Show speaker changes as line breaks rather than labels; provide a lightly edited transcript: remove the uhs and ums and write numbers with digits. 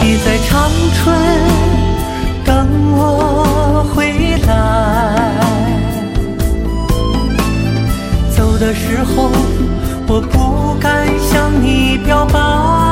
你在长春等我回来，走的时候我不敢向你表白。